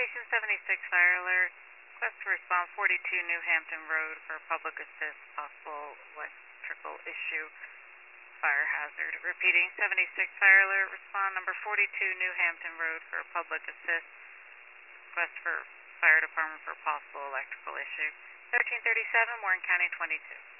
Station 76 fire alert. Request to respond 42 New Hampton Road for public assist, possible electrical issue, fire hazard. Repeating, 76 fire alert, respond number 42 New Hampton Road for public assist, request for fire department for possible electrical issue. 1337, Warren County 22.